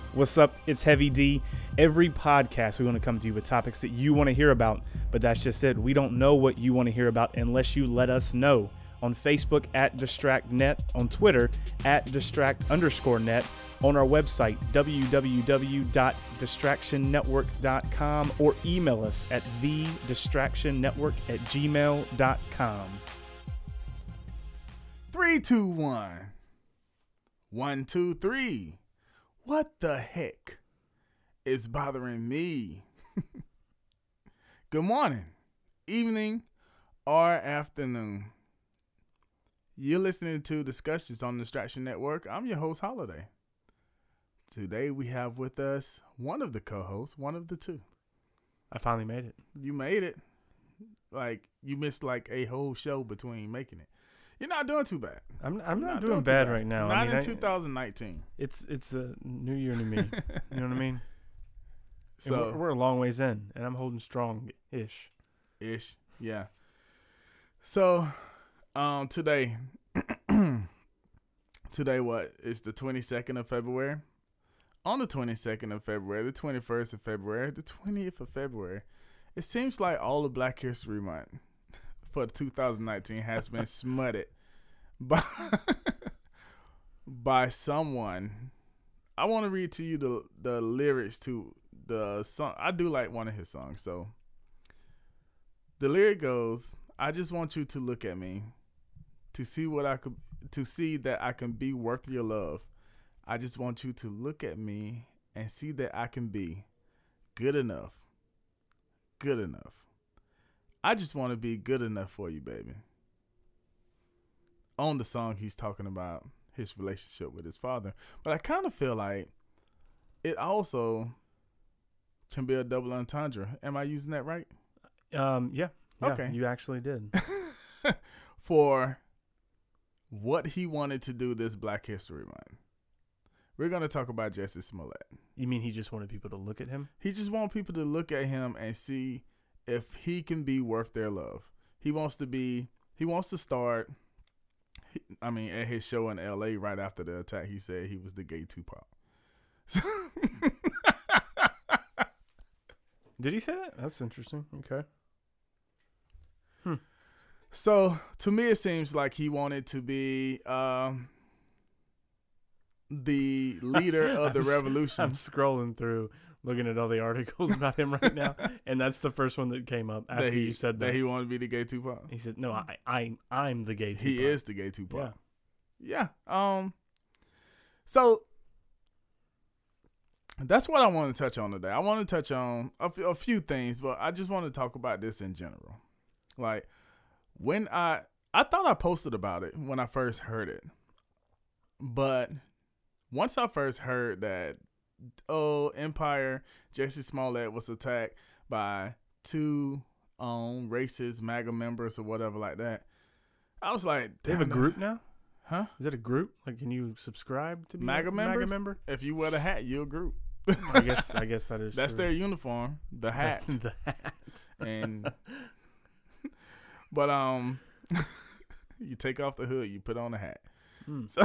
What's up? It's Heavy D. Every podcast, we want to come to you with topics that you want to hear about, but that's just it. We don't know what you want to hear about unless you let us know. On Facebook @DistractNet, on Twitter @Distract_net, on our website www.distractionnetwork.com, or email us at thedistractionnetwork@gmail.com. 3, 2, 1. 1, 2, 3. What the heck is bothering me? Good morning, evening, or afternoon. You're listening to Discussions on the Distraction Network. I'm your host, Holiday. Today we have with us one of the co-hosts, one of the two. I finally made it. You made it. Like, you missed like a whole show between making it. You're not doing too bad. I'm not doing bad right now. Not in 2019. It's a new year to me. You know what I mean? So we're a long ways in, and I'm holding strong-ish. Yeah. So, today what is the 22nd of February? On the 22nd of February, the 21st of February, the 20th of February, it seems like all of Black History Month for 2019 has been smutted by someone. I want to read to you the lyrics to the song. I do like one of his songs. So the lyric goes, "I just want you to look at me to see that I can be worth your love. I just want you to look at me and see that I can be good enough. Good enough. I just want to be good enough for you, baby." On the song, he's talking about his relationship with his father. But I kind of feel like it also can be a double entendre. Am I using that right? Yeah. Okay. You actually did. For what he wanted to do this Black History Month. We're going to talk about Jussie Smollett. You mean he just wanted people to look at him? He just wanted people to look at him and see if he can be worth their love. He wants to start, at his show in LA right after the attack, he said he was the gay Tupac. Did he say that? That's interesting. Okay. So to me, it seems like he wanted to be the leader of the revolution. I'm scrolling through, looking at all the articles about him right now, and that's the first one that came up after you said that. That he wanted to be the gay Tupac. He said, "No, I'm the gay Tupac." He is the gay Tupac. Yeah. So that's what I want to touch on today. I want to touch on a few things, but I just want to talk about this in general. Like, when I thought I posted about it when I first heard it, but once I first heard that, Empire, Jussie Smollett was attacked by two racist MAGA members or whatever like that, I was like, they have a group now? Huh? Is it a group? Like, can you subscribe to be MAGA a MAGA members? member? If you wear the hat, you're a group. I guess that is That's true. their uniform, the hat. The hat. And but you take off the hood, you put on the hat. So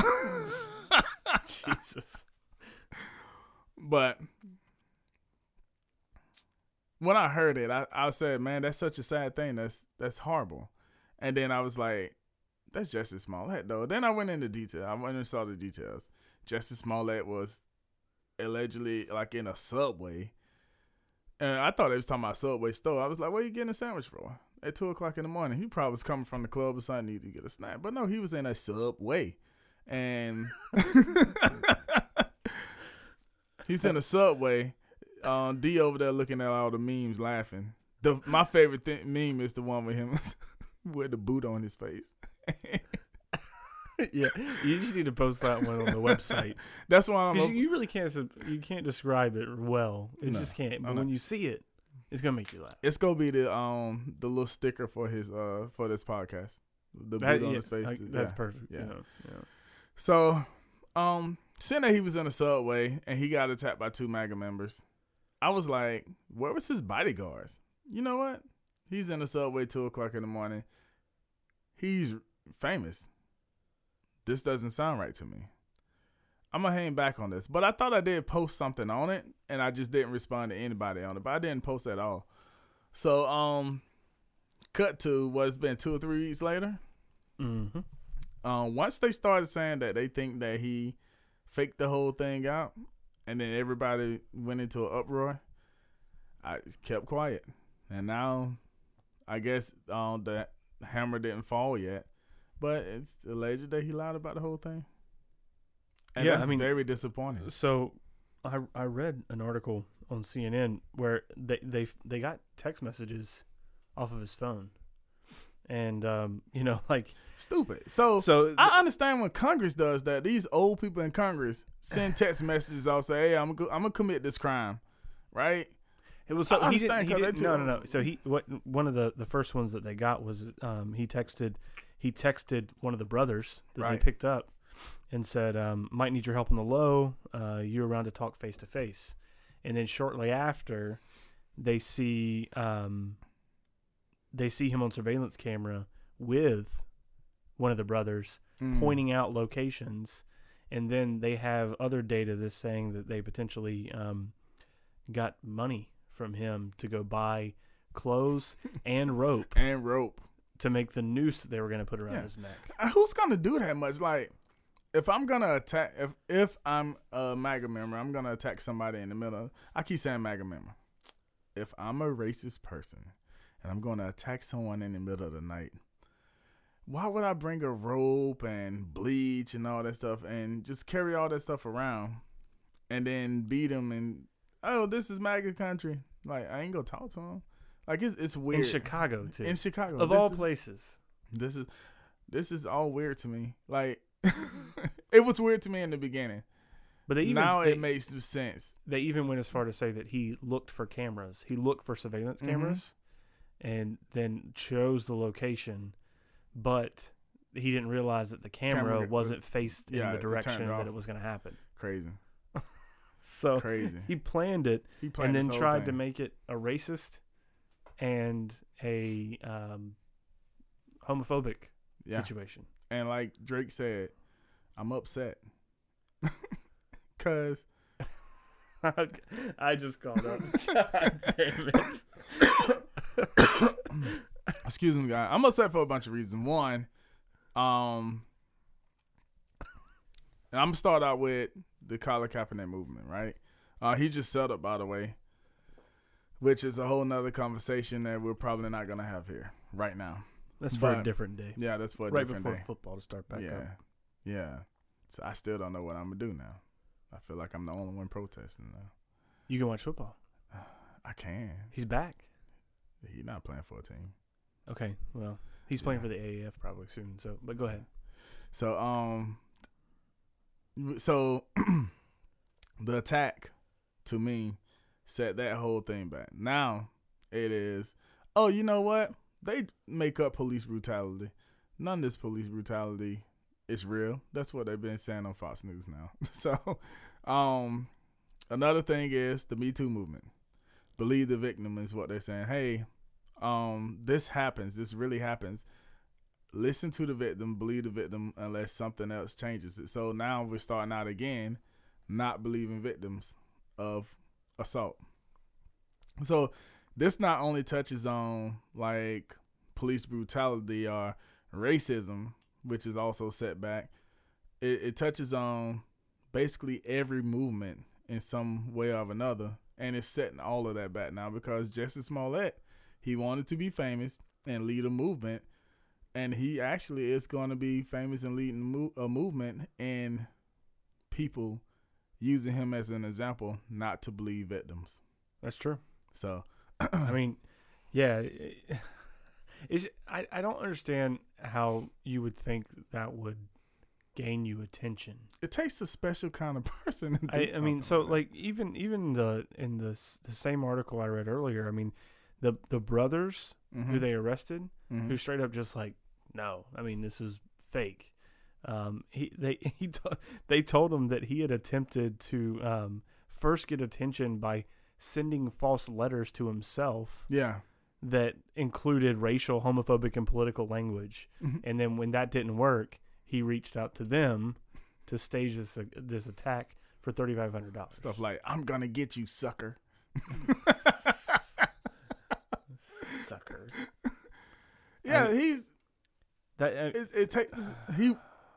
Jesus. But when I heard it, I said, man, that's such a sad thing. That's horrible. And then I was like, that's Jussie Smollett, though. Then I went into detail. I went and saw the details. Jussie Smollett was allegedly like in a Subway. And I thought they was talking about Subway store. I was like, where you getting a sandwich for? At 2 o'clock in the morning. He probably was coming from the club or something, needed to get a snack. But no, he was in a Subway. And he's in a Subway. D over there looking at all the memes laughing. My favorite meme is the one with him with the boot on his face. Yeah, you just need to post that one on the website. That's why you really can't describe it well. It just can't. But when you see it, it's gonna make you laugh. It's gonna be the little sticker for his for this podcast. The boot on his face. That's perfect. Yeah. Yeah. So, seeing that he was in a Subway and he got attacked by two MAGA members, I was like, where was his bodyguards? You know what? He's in a Subway 2 o'clock in the morning. He's famous. This doesn't sound right to me. I'm gonna hang back on this, but I thought I did post something on it, and I just didn't respond to anybody on it. But I didn't post at all. So cut to what's been 2 or 3 weeks later. Mm-hmm. Once they started saying that they think that he faked the whole thing out, and then everybody went into an uproar, I kept quiet. And now, I guess the hammer didn't fall yet, but it's alleged that he lied about the whole thing. And that's very disappointing. So, I read an article on CNN where they got text messages off of his phone, and like stupid. So I understand when Congress does that. These old people in Congress send text messages. I'll say, "Hey, I'm gonna commit this crime," right? It was so he didn't. No. So one of the first ones that they got was he texted one of the brothers that they picked up and said, "Might need your help on the low. You around to talk face to face?" And then shortly after, they see him on surveillance camera with one of the brothers pointing out locations, and then they have other data that's saying that they potentially got money from him to go buy clothes and rope to make the noose that they were going to put around his neck. Who's going to do that much? Like, if I'm going to attack, if I'm a MAGA member, I'm going to attack somebody in the middle. I keep saying MAGA member. If I'm a racist person and I'm going to attack someone in the middle of the night, why would I bring a rope and bleach and all that stuff and just carry all that stuff around and then beat them and, oh, this is MAGA country. Like, I ain't going to talk to them. Like, it's weird. In Chicago, too. In Chicago. Of all places. This is all weird to me. Like, it was weird to me in the beginning. But it makes sense. They even went as far to say that he looked for cameras. He looked for surveillance cameras and then chose the location, but he didn't realize that the camera wasn't faced in the direction that it was going to happen. Crazy. So crazy. He planned it and then tried to make it a racist and a homophobic situation. And like Drake said, I'm upset. Because I just called up. God damn it. Excuse me, guys. I'm upset for a bunch of reasons. One, and I'm going to start out with the Colin Kaepernick movement, right? He just settled, by the way, which is a whole nother conversation that we're probably not going to have here right now. That's for a different day. Yeah, that's for a different day. Right before football to start back up. Yeah. So I still don't know what I'm going to do now. I feel like I'm the only one protesting now. You can watch football. I can. He's back. He's not playing for a team. Okay, well, he's playing for the AAF probably soon. So, but go ahead. So, the attack to me set that whole thing back. Now it is, oh, you know what? They make up police brutality. None of this police brutality is real. That's what they've been saying on Fox News now. So, another thing is the Me Too movement. Believe the victim is what they're saying. Hey, this happens. This really happens. Listen to the victim, believe the victim unless something else changes it. So now we're starting out again, not believing victims of assault. So this not only touches on like police brutality or racism, which is also set back. It touches on basically every movement in some way or another, and it's setting all of that back now because Jussie Smollett, he wanted to be famous and lead a movement, and he actually is going to be famous and leading a movement and people using him as an example not to believe victims. That's true. So, I mean, yeah, I don't understand how you would think that would gain you attention. It takes a special kind of person. I mean, so like even in the same article I read earlier, I mean, the brothers who they arrested, who straight up just like, no, I mean, this is fake. They told him that he had attempted to first get attention by sending false letters to himself. Yeah. That included racial, homophobic, and political language. And then when that didn't work, he reached out to them to stage this attack for $3,500. Stuff like, I'm gonna get you, sucker. Sucker. Yeah, he's that. It takes he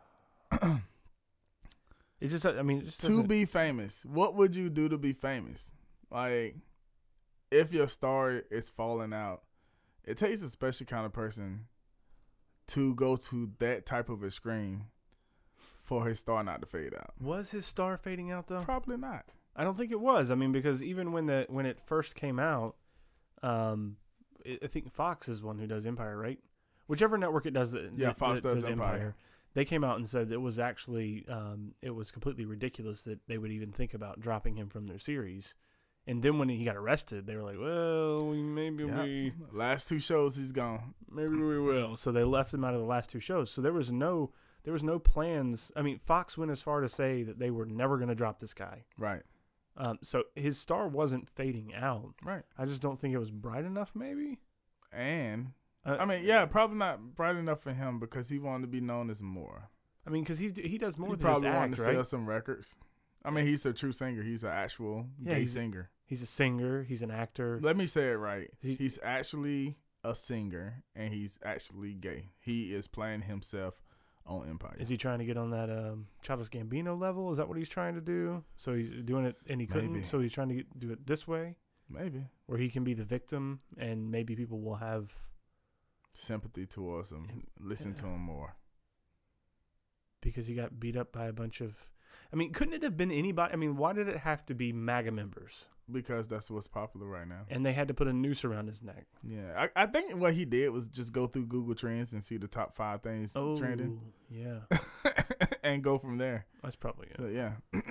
It just. I mean, it just to be famous. What would you do to be famous? Like, if your star is falling out, it takes a special kind of person to go to that type of extreme for his star not to fade out. Was his star fading out though? Probably not. I don't think it was. I mean, because even when it first came out, I think Fox is one who does Empire, right? Whichever network it does. Fox does Empire. They came out and said it was actually it was completely ridiculous that they would even think about dropping him from their series. And then when he got arrested, they were like, well, we last 2 shows he's gone. Maybe we will. So they left him out of the last 2 shows. So there was no plans. I mean, Fox went as far to say that they were never going to drop this guy. Right. So his star wasn't fading out. Right. I just don't think it was bright enough, maybe. And probably not bright enough for him because he wanted to be known as more. I mean, because he does more than probably just act, wanted to right? sell some records. I mean, he's a true singer. He's an actual gay singer. He's a singer. He's an actor. Let me say it right. He's actually a singer, and he's actually gay. He is playing himself on Empire. Is he trying to get on that Childish Gambino level? Is that what he's trying to do? So he's doing it, and he couldn't. Maybe. So he's trying to do it this way. Maybe. Where he can be the victim, and maybe people will have sympathy towards him, listen to him more. Because he got beat up by a bunch of... I mean, couldn't it have been anybody? I mean, why did it have to be MAGA members? Because that's what's popular right now. And they had to put a noose around his neck. Yeah. I think what he did was just go through Google Trends and see the top 5 things trending. Yeah. And go from there. That's probably it. So, yeah.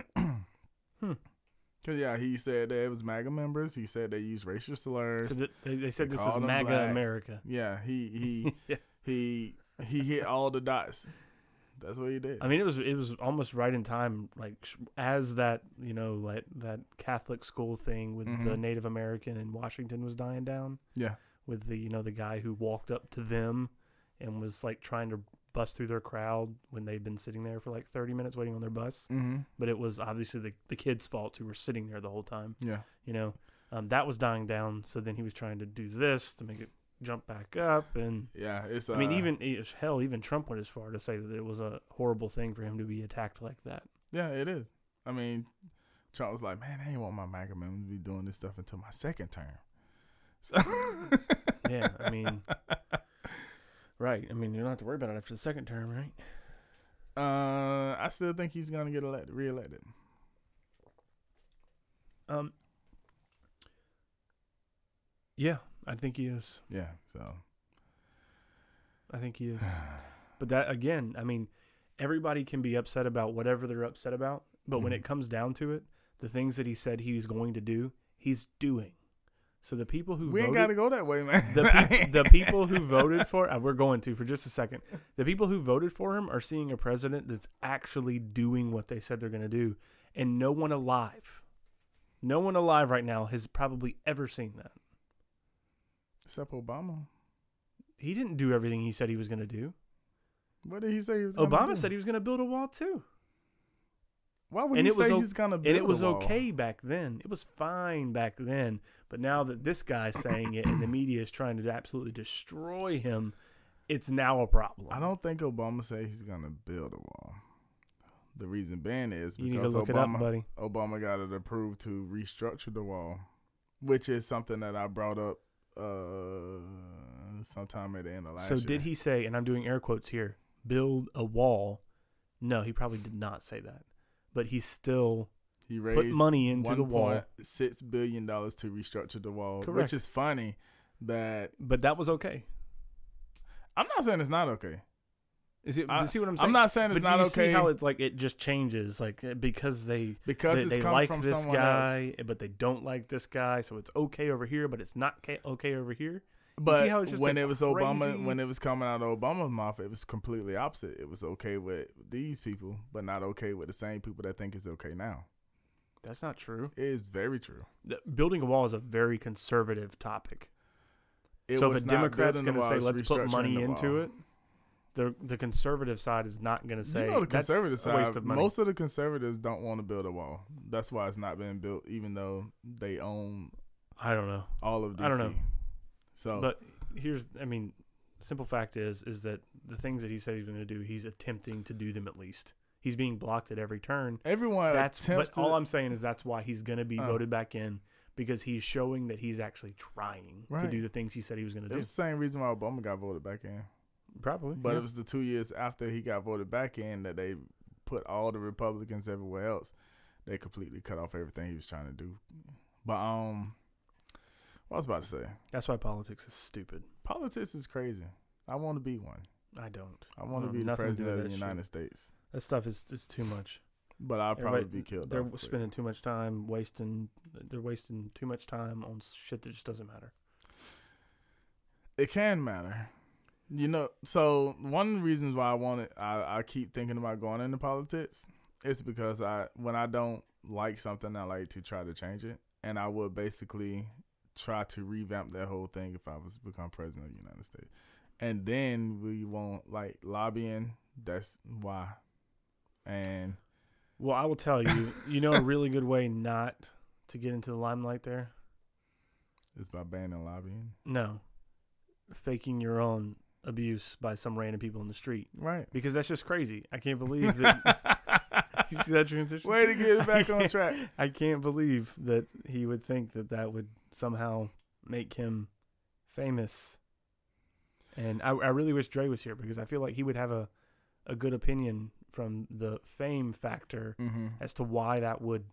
Because, he said that it was MAGA members. He said they used racial slurs. So they said this is MAGA black. America. Yeah. He hit all the dots. That's what he did. I mean, it was almost right in time, like as that that Catholic school thing with the Native American in Washington was dying down. Yeah, with the guy who walked up to them and was like trying to bust through their crowd when they'd been sitting there for like 30 minutes waiting on their bus. Mm-hmm. But it was obviously the kids' fault who were sitting there the whole time. Yeah, that was dying down. So then he was trying to do this to make it jump back up, and it's. I mean, even Trump went as far to say that it was a horrible thing for him to be attacked like that. Yeah, it is. I mean, Trump was like, "Man, I ain't want my MAGA members to be doing this stuff until my second term." So yeah, I mean, right. I mean, you don't have to worry about it after the second term, right? I still think he's gonna get reelected. Yeah. I think he is. Yeah, so. I think he is. But that, again, I mean, everybody can be upset about whatever they're upset about, but when it comes down to it, the things that he said he was going to do, he's doing. So the people who ain't got to go that way, man. The people who voted for we're going to for just a second. The people who voted for him are seeing a president that's actually doing what they said they're going to do, and no one alive right now has probably ever seen that. Except Obama. He didn't do everything he said he was going to do. What did he say he was going to do? Obama said he was going to build a wall too. Why would he say he's going to build a wall? And it was okay back then. It was fine back then. But now that this guy's saying it and the media is trying to absolutely destroy him, it's now a problem. I don't think Obama said he's going to build a wall. The reason being is because you need to look it up, buddy. Obama got it approved to restructure the wall, which is something that I brought up sometime at the end of last year. So did he say, and I'm doing air quotes here, build a wall? No, he probably did not say that. But he raised put money into the wall. $1.6 billion to restructure the wall. Correct. Which is funny that... But that was okay. I'm not saying it's not okay. Is it? You see what I'm saying? I'm not saying it's not okay. But you see how it's like it just changes, like because they it's like from this guy, but they don't like this guy, so it's okay over here, but it's not okay over here. But see how it's just when it was Obama, when it was coming out of Obama's mouth, it was completely opposite. It was okay with these people, but not okay with the same people that think it's okay now. That's not true. It is very true. Building a wall is a very conservative topic. So if a Democrat's going to say, let's put money into it, the conservative side is not going to say the conservative that's a waste of money. Most of the conservatives don't want to build a wall. That's why it's not been built, even though they own. I don't know. All of DC. I don't know. So, but simple fact is that the things that he said he's going to do, he's attempting to do them at least. He's being blocked at every turn. But all I'm saying is that's why he's going to be voted back in, because he's showing that he's actually trying to do the things he said he was going to do. It's the same reason why Obama got voted back in. Probably. But it was the 2 years after he got voted back in that they put all the Republicans everywhere else. They completely cut off everything he was trying to do. But what I was about to say. That's why politics is stupid. Politics is crazy. I want to be one. I don't. I want to be the president of the United States. That stuff is too much. But I'll probably be killed. They're spending too much time They're wasting too much time on shit that just doesn't matter. It can matter. So one of the reasons why I keep thinking about going into politics is because when I don't like something, I like to try to change it. And I would basically try to revamp that whole thing if I was to become president of the United States. And then we won't like lobbying. That's why. And well, I will tell you, a really good way not to get into the limelight there is by banning lobbying. No, faking your own abuse by some random people in the street. Right. Because that's just crazy. I can't believe that. You see that transition? Way to get it back on track. I can't believe that he would think that would somehow make him famous. And I really wish Dre was here, because I feel like he would have a good opinion from the fame factor as to why that would,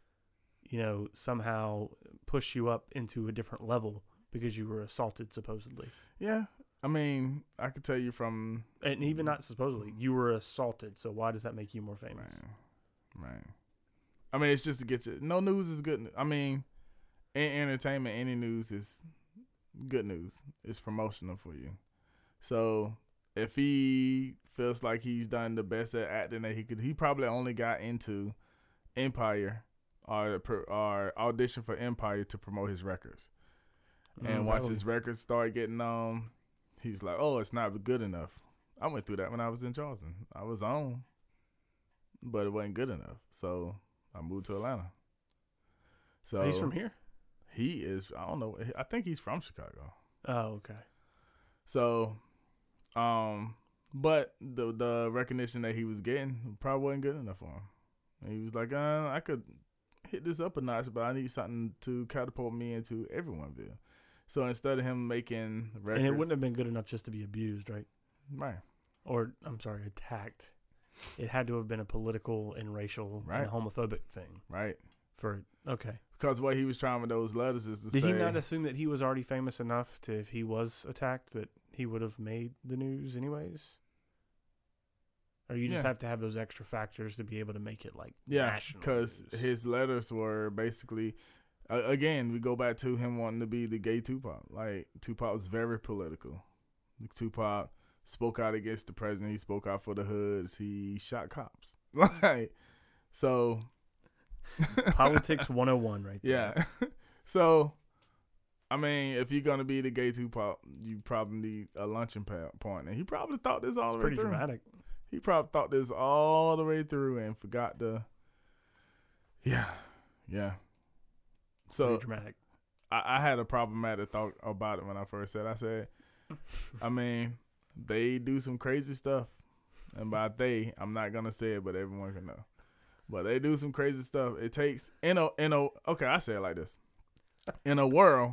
somehow push you up into a different level because you were assaulted, supposedly. Yeah. I mean, I could tell you from... And even not supposedly. You were assaulted, so why does that make you more famous? Right. I mean, it's just to get you... No news is good. I mean, in entertainment, any news is good news. It's promotional for you. So, if he feels like he's done the best at acting that he could... He probably only got into Empire or auditioned for Empire to promote his records. And once his records started getting he's like, oh, it's not good enough. I went through that when I was in Charleston. I was on, but it wasn't good enough. So I moved to Atlanta. So he's from here? He is, I don't know. I think he's from Chicago. Oh, okay. So, but the recognition that he was getting probably wasn't good enough for him. And he was like, I could hit this up a notch, but I need something to catapult me into Everyoneville. So instead of him making records... And it wouldn't have been good enough just to be abused, right? Right. Or, I'm sorry, attacked. It had to have been a political and racial and homophobic thing. Right. Okay. Because what he was trying with those letters is to say... Did he not assume that he was already famous enough to, if he was attacked, that he would have made the news anyways? Or you just have to have those extra factors to be able to make it national because news? His letters were basically... again, we go back to him wanting to be the gay Tupac. Like, Tupac was very political. Tupac spoke out against the president. He spoke out for the hoods. He shot cops. So... Politics 101 right there. Yeah. So, I mean, if you're going to be the gay Tupac, you probably need a luncheon point. And he probably thought this all the way through. Pretty dramatic. He probably thought this all the way through and forgot to... Yeah. So, pretty dramatic. I had a problematic thought about it when I first said. I said, I mean, they do some crazy stuff. And by they, I'm not going to say it, but everyone can know. But they do some crazy stuff. It takes, okay, I say it like this. In a world,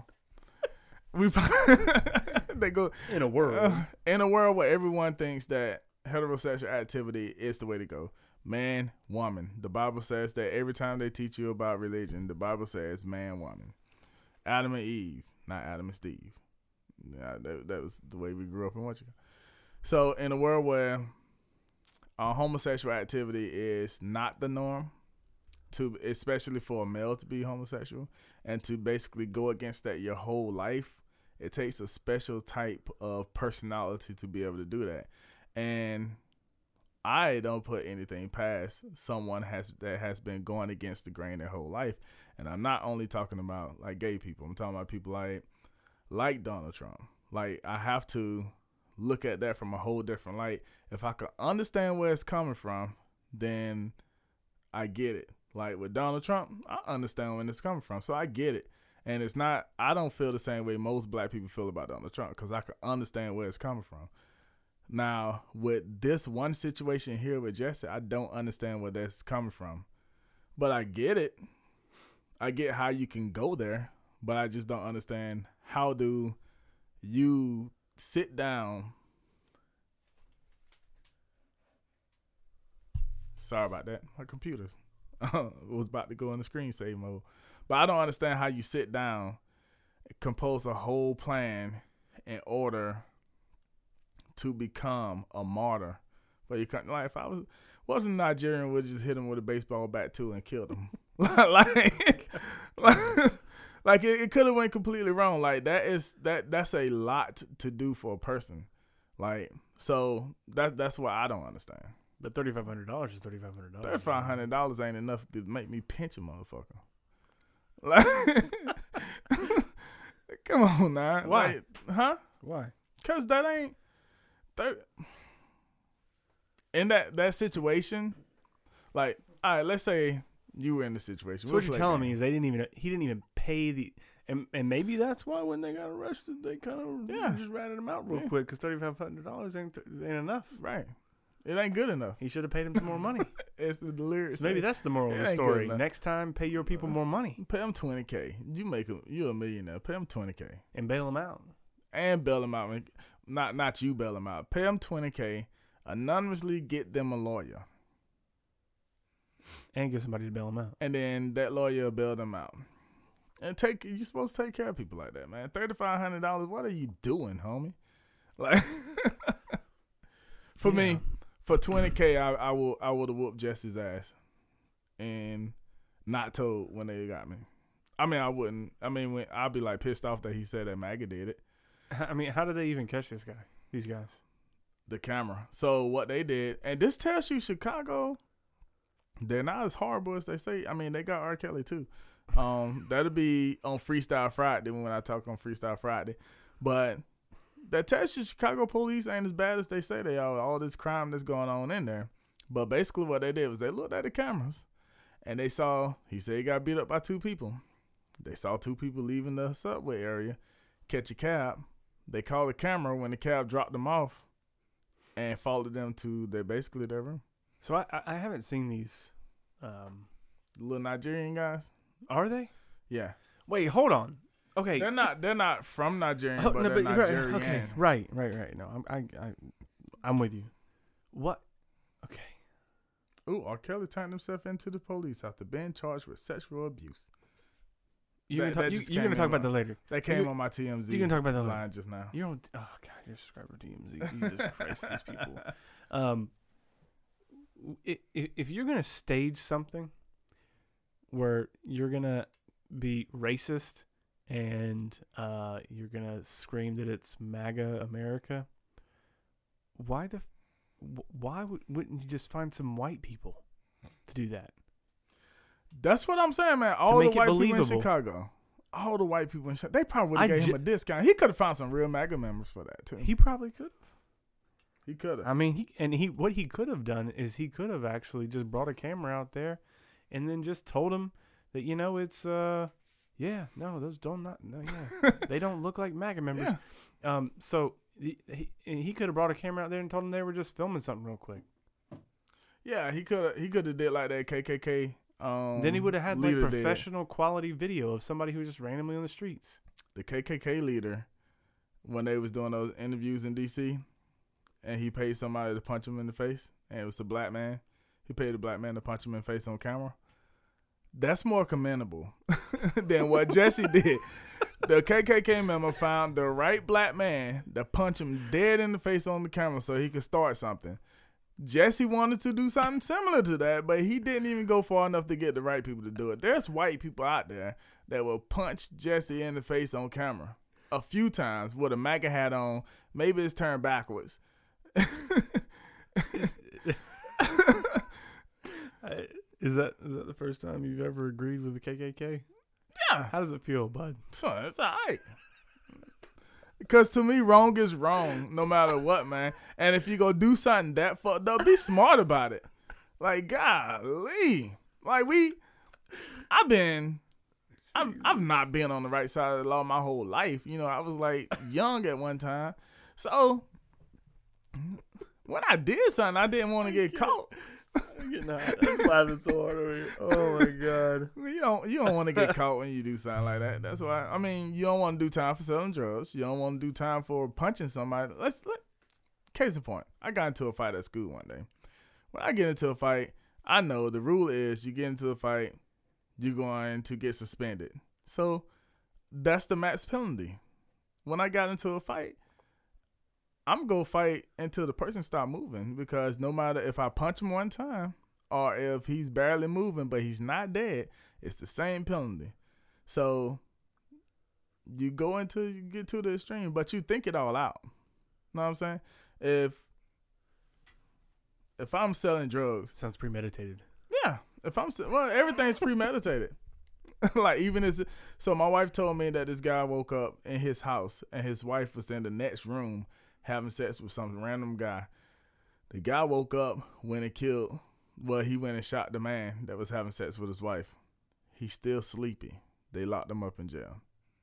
they go. In a world where everyone thinks that heterosexual activity is the way to go. Man, woman. The Bible says that every time they teach you about religion, the Bible says man, woman. Adam and Eve, not Adam and Steve. Yeah, that was the way we grew up in Wichita. So in a world where homosexual activity is not the norm, especially for a male to be homosexual, and to basically go against that your whole life, it takes a special type of personality to be able to do that. And I don't put anything past someone that has been going against the grain their whole life. And I'm not only talking about like gay people. I'm talking about people like Donald Trump. Like, I have to look at that from a whole different light. If I could understand where it's coming from, then I get it. Like with Donald Trump, I understand where it's coming from, so I get it. And it's not, I don't feel the same way most black people feel about Donald Trump because I can understand where it's coming from. Now, with this one situation here with Jesse, I don't understand where that's coming from. But I get it. I get how you can go there, but I just don't understand how do you sit down. Sorry about that. My computer's was about to go in the screensaver mode. But I don't understand how you sit down, compose a whole plan in order to become a martyr for your country. Like if I wasn't Nigerian, would just hit him with a baseball bat too and killed him. like it could have went completely wrong. Like that's a lot to do for a person. Like so that's what I don't understand. But $3,500 is $3,500. $3,500 ain't enough to make me pinch a motherfucker. Like, come on now. Why? Like, huh? Why? Cause that ain't in that situation. Like, all right, let's say you were in the situation. So what you're telling me is he didn't even pay the, and maybe that's why when they got arrested, they kind of just ratted him out real quick because $3,500 ain't enough. Right. It ain't good enough. He should have paid him some more money. It's the lyrics. So maybe that's the moral of the story. Next time, pay your people more money. Pay them $20K. You're a millionaire. Pay them $20K and bail them out. And bail them out. Not you bail them out. Pay them $20K. Anonymously get them a lawyer. And get somebody to bail them out. And then that lawyer will bail them out. And you're supposed to take care of people like that, man. $3,500. What are you doing, homie? Like, for me. For $20K, I would have whooped Jesse's ass, and not told when they got me. I mean, I wouldn't. I mean, I'd be like pissed off that he said that MAGA did it. I mean, how did they even catch this guy? These guys, the camera. So what they did, and this tells you Chicago, they're not as horrible as they say. I mean, they got R. Kelly too. That'll be on Freestyle Friday when I talk on Freestyle Friday, but. That tells you Chicago police ain't as bad as they say they are. All this crime that's going on in there. But basically what they did was they looked at the cameras and they saw, he said he got beat up by 2 people. They saw 2 people leaving the subway area, catch a cab. They called the camera when the cab dropped them off and followed them to their room. So I haven't seen these. Little Nigerian guys. Are they? Yeah. Wait, hold on. Okay, they're not from Nigeria, but they're Nigerian. Okay, right. No, I'm with you. What? Okay. Ooh, R. Kelly turned himself into the police after being charged with sexual abuse. You're gonna talk about that later. That came on my TMZ. You can talk about that line just now. You don't. Oh God, you're subscriber to TMZ. Jesus Christ, these people. If you're gonna stage something where you're gonna be racist. And you're gonna scream that it's MAGA America. Wouldn't you just find some white people to do that? That's what I'm saying, man. All the white people in Chicago, all the white people in Chicago, they probably would have gave him a discount. He could have found some real MAGA members for that too. He probably could have. He could have. I mean, what he could have done is he could have actually just brought a camera out there, and then just told him that it's Yeah, no, those they don't look like MAGA members. Yeah. So he could have brought a camera out there and told them they were just filming something real quick. Yeah, he could have did like that KKK. Then he would have had like professional quality video of somebody who was just randomly on the streets. The KKK leader, when they was doing those interviews in D.C., and he paid somebody to punch him in the face, and it was a black man. He paid a black man to punch him in the face on camera. That's more commendable than what Jesse did. The KKK member found the right black man to punch him dead in the face on the camera so he could start something. Jesse wanted to do something similar to that, but he didn't even go far enough to get the right people to do it. There's white people out there that will punch Jesse in the face on camera a few times with a MAGA hat on. Maybe it's turned backwards. Is that the first time you've ever agreed with the KKK? Yeah. How does it feel, bud? So it's all right. Because to me, wrong is wrong, no matter what, man. And if you go do something that fucked up, be smart about it. Like, golly. Like, I've not been on the right side of the law my whole life. You know, I was, like, young at one time. So, when I did something, I didn't want to get caught. I'm laughing so hard over here. Oh my god! You don't want to get caught when you do something like that. That's why. I mean, you don't want to do time for selling drugs. You don't want to do time for punching somebody. Case in point, I got into a fight at school one day. When I get into a fight, I know the rule is you get into a fight, you're going to get suspended. So that's the max penalty. When I got into a fight, I'm going to fight until the person stop moving, because no matter if I punch him one time or if he's barely moving but he's not dead, it's the same penalty. So you go until you get to the extreme, but you think it all out. Know what I'm saying? If I'm selling drugs. Sounds premeditated. Yeah. Everything's premeditated. Like, so my wife told me that this guy woke up in his house and his wife was in the next room having sex with some random guy. The guy woke up when he went and shot the man that was having sex with his wife. He's still sleepy. They locked him up in jail.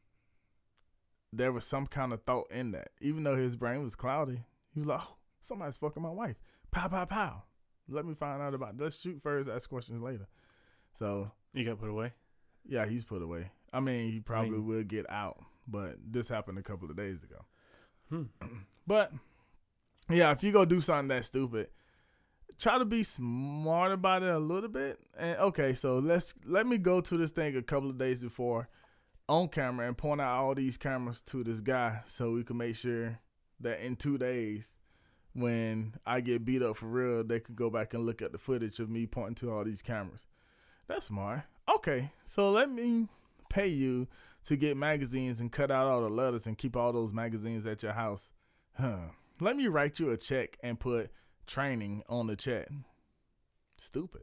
There was some kind of thought in that. Even though his brain was cloudy, he was like, oh, somebody's fucking my wife. Pow, pow, pow. Let me find out about it. Let's shoot first, ask questions later. So. You got put away? Yeah, he's put away. I mean, he probably will get out, but this happened a couple of days ago. But, yeah, if you go do something that stupid, try to be smart about it a little bit. And, okay, so let me go to this thing a couple of days before on camera and point out all these cameras to this guy so we can make sure that in 2 days, when I get beat up for real, they could go back and look at the footage of me pointing to all these cameras. That's smart. Okay, so let me pay you to get magazines and cut out all the letters and keep all those magazines at your house. Let me write you a check and put training on the check. Stupid.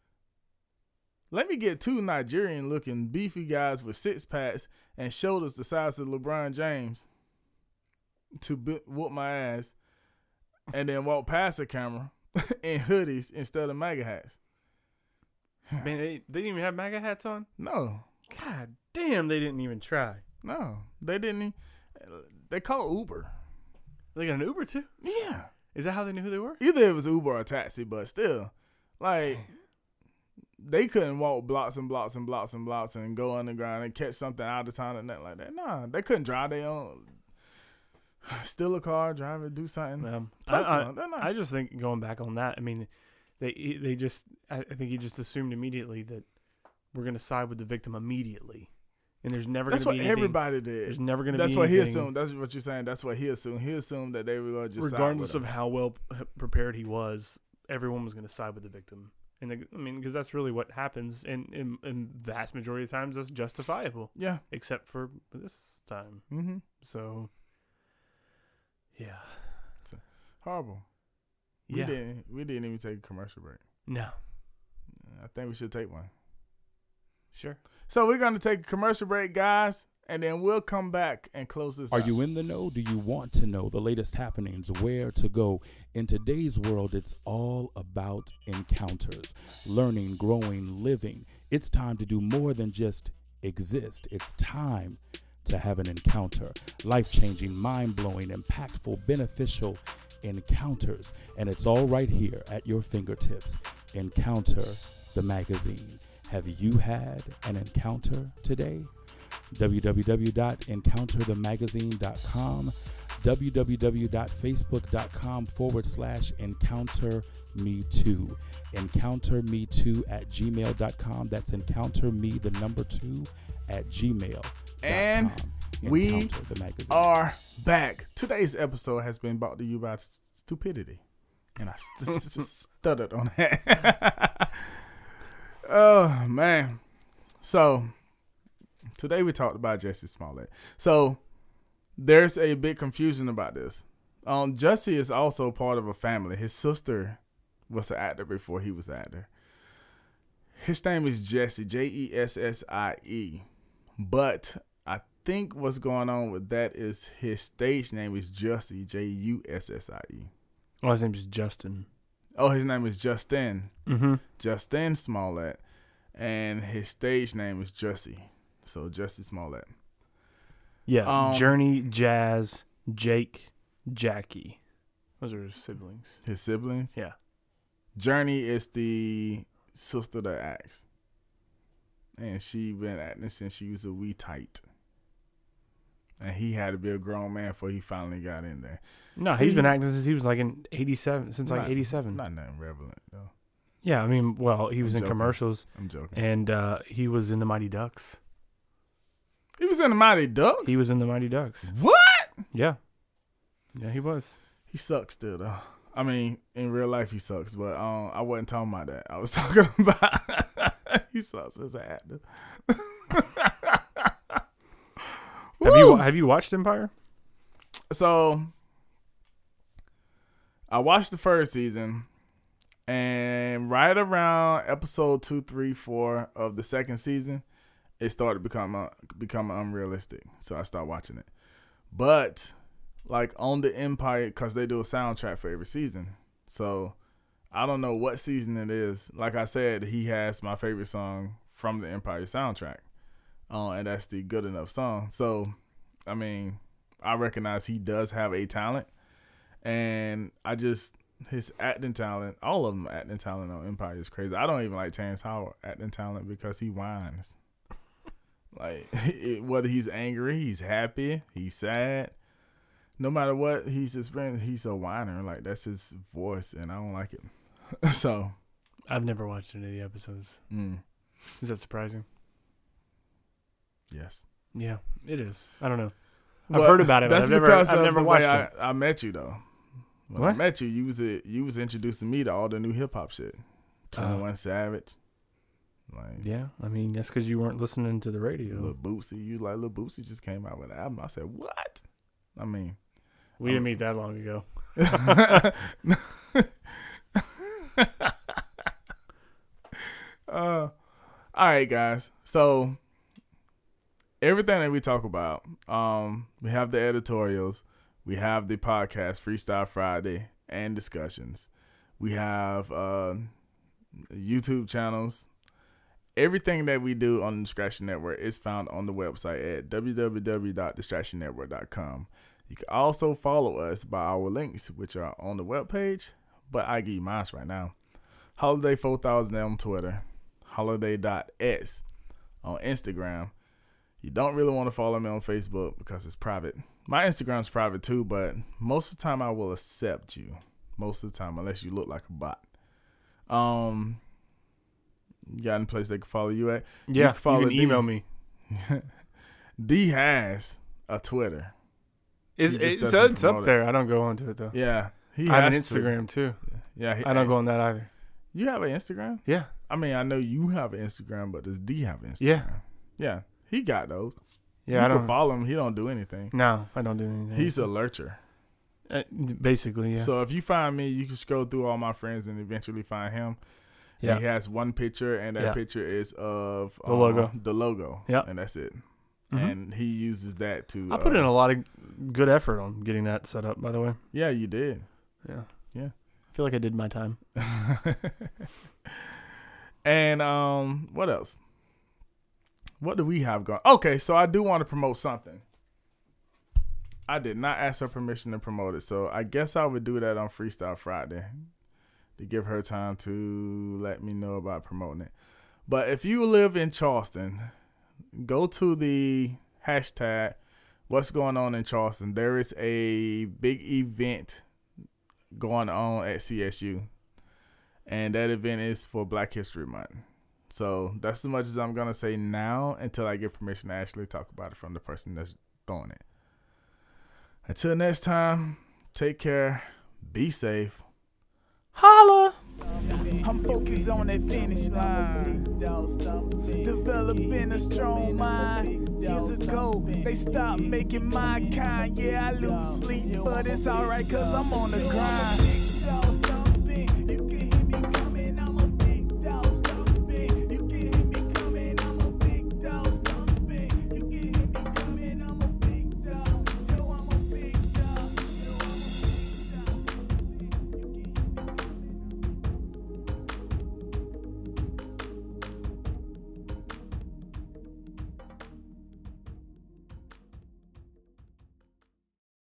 Let me get 2 Nigerian-looking beefy guys with 6-packs and shoulders the size of LeBron James to whoop my ass and then walk past the camera in hoodies instead of MAGA hats. Man, they didn't even have MAGA hats on? No. God damn, they didn't even try. No, they didn't. They call Uber. They got an Uber too? Yeah. Is that how they knew who they were? Either it was Uber or a taxi, but still. Like, they couldn't walk blocks and blocks and blocks and blocks and go underground and catch something out of town and nothing like that. Nah, they couldn't drive their own. Steal a car, drive it, do something. I just think, going back on that, I mean, I think he just assumed immediately that we're going to side with the victim immediately. And there's never going to be anything. That's what everybody did. There's never going to be anything. That's what he assumed. That's what you're saying. That's what he assumed. He assumed that they were going to just regardless of how well prepared he was, everyone was going to side with the victim. And because that's really what happens. And in vast majority of times, that's justifiable. Yeah. Except for this time. Mm-hmm. So, yeah. It's horrible. We didn't even take a commercial break. No. I think we should take one. Sure. So we're going to take a commercial break, guys, and then we'll come back and close this out. Are you in the know? Do you want to know the latest happenings, where to go? In today's world, it's all about encounters, learning, growing, living. It's time to do more than just exist. It's time to have an encounter. Life-changing, mind-blowing, impactful, beneficial encounters. And it's all right here at your fingertips. Encounter the magazine. Have you had an encounter today? www.encounterthemagazine.com, www.facebook.com/encounterme2, encounterme2@gmail.com. That's encounterme2@gmail.com. And we are back. Today's episode has been brought to you by stupidity. And I stuttered on that. Oh, man. So, today we talked about Jussie Smollett. So, there's a big confusion about this. Jussie is also part of a family. His sister was an actor before he was an actor. His name is Jessie, Jessie. But I think what's going on with that is his stage name is Jussie, Jussie. Oh, his name is Justin. Oh, his name is Justin. Mm-hmm. Justin Smollett. And his stage name is Jussie. So Jussie Smollett. Yeah. Journey, Jazz, Jake, Jackie. Those are his siblings. His siblings? Yeah. Journey is the sister that acts. And she been acting since she was a wee tight. And he had to be a grown man before he finally got in there. No, he's been acting since he was like in 87, since like 87. Not nothing relevant, though. Yeah, I mean, well, he was in commercials. I'm joking. And he was in the Mighty Ducks. He was in the Mighty Ducks? He was in the Mighty Ducks. What? Yeah. Yeah, he was. He sucks still, though. I mean, in real life, he sucks, but I wasn't talking about that. I was talking about he sucks as an actor. Have you watched Empire? So, I watched the first season, and right around episode 2, 3, 4 of the second season, it started to become unrealistic. So I stopped watching it. But like on the Empire, because they do a soundtrack for every season. So I don't know what season it is. Like I said, he has my favorite song from the Empire soundtrack. And that's the Good Enough song. So, I mean, I recognize he does have a talent. And his acting talent, all of them acting talent on Empire is crazy. I don't even like Terrence Howard acting talent because he whines. Like, whether he's angry, he's happy, he's sad. No matter what he's experiencing, he's a whiner. Like, that's his voice, and I don't like it. So, I've never watched any of the episodes. Is that surprising? Yes. Yeah, it is. I don't know. I've heard about it, but I've never watched it. I met you, though. When I met you, you was introducing me to all the new hip hop shit. 21 Savage. Like, yeah, I mean, that's because you weren't listening to the radio. Lil Boosie. You like Lil Boosie just came out with an album. I said, what? I mean, we didn't meet that long ago. All right, guys. So everything that we talk about, we have the editorials, we have the podcast Freestyle Friday and discussions. We have YouTube channels. Everything that we do on the Distraction Network is found on the website at www.distractionnetwork.com. You can also follow us by our links, which are on the webpage, but I give you mine right now. Holiday 4000 on Twitter, holiday.s on Instagram. You don't really want to follow me on Facebook because it's private. My Instagram's private too, but most of the time I will accept you. Most of the time, unless you look like a bot. You got any place they can follow you at? Yeah, you can email me. D has a Twitter. It's up there. I don't go onto it though. Yeah, I have an Instagram too. Yeah, I don't go on that either. You have an Instagram? Yeah. I mean, I know you have an Instagram, but does D have an Instagram? Yeah. Yeah, he got those. Yeah, I don't follow him. He don't do anything. No, I don't do anything. He's a lurcher. Basically, yeah. So if you find me, you can scroll through all my friends and eventually find him. Yeah. And he has one picture, and that picture is of the logo. The logo. Yeah. And that's it. Mm-hmm. And he uses that to. I put in a lot of good effort on getting that set up, by the way. Yeah, you did. Yeah. Yeah. I feel like I did my time. And what else? What do we have going? Okay, so I do want to promote something. I did not ask her permission to promote it, so I guess I would do that on Freestyle Friday to give her time to let me know about promoting it. But if you live in Charleston, go to the hashtag what's going on in Charleston. There is a big event going on at CSU, and that event is for Black History Month. So that's as much as I'm going to say now until I get permission to actually talk about it from the person that's throwing it. Until next time, take care, be safe, holla! I'm focused on that finish line, developing a strong mind. Years ago, they stopped making my kind. Yeah, I lose sleep, but it's alright cause I'm on the grind.